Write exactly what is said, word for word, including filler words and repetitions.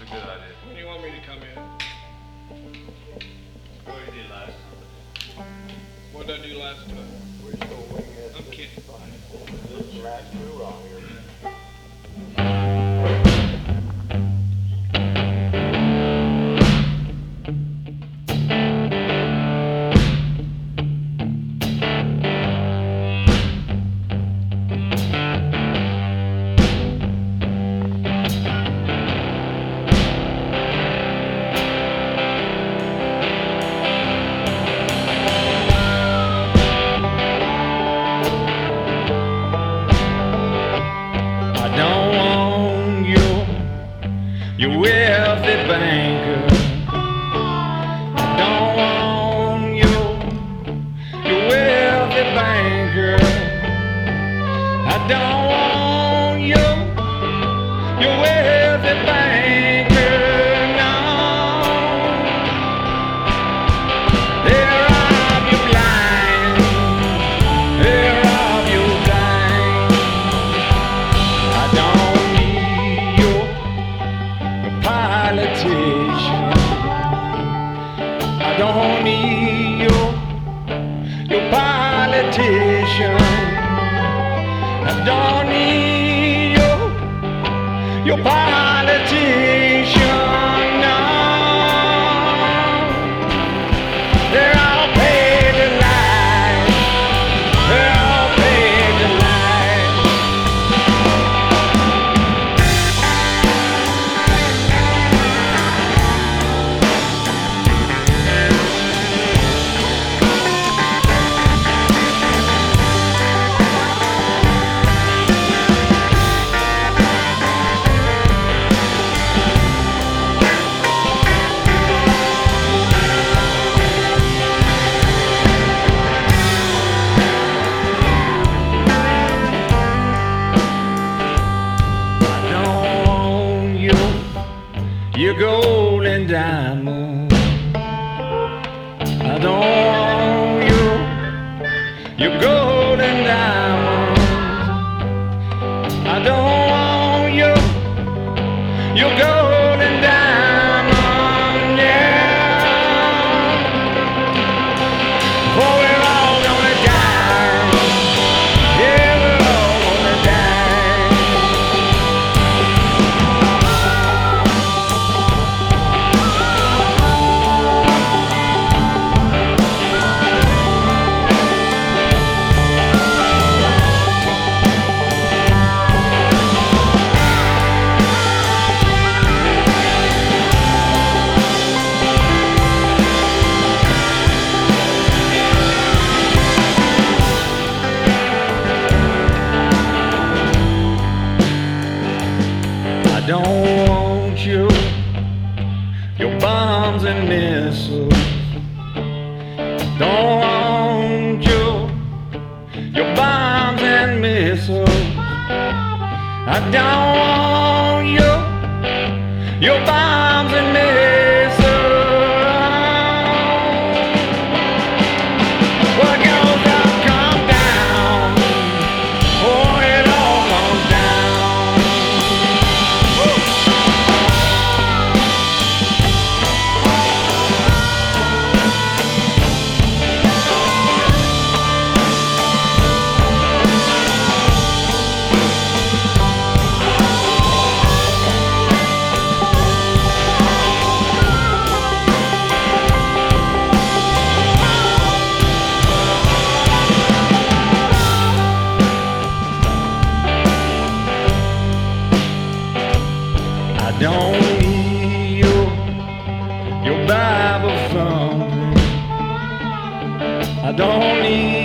a good idea. When do you want me to come in? What you did last time. What did I do last time? We're still waiting at I'm kidding. this last hoorah here. You wealthy banker, I don't want you. You wealthy banker, I don't want you. You wealthy banker, no. They rob you blind, they rob you blind. I don't need you. Politician, I don't need your, your politician. I don't need your, your politician, no. They're all paid to lie, they're all paid to lie. Your gold and diamond, I don't want you. Your gold and diamonds, I don't want you. Your gold and diamonds, yeah. For we're all gonna die, yeah, we're all gonna die. I don't want you, your bombs and missiles. Don't want you, your bombs and missiles. I don't want you, your bombs and missiles. What goes up comes down. Oh, it all comes down. I don't need your, your Bible thumping. I don't need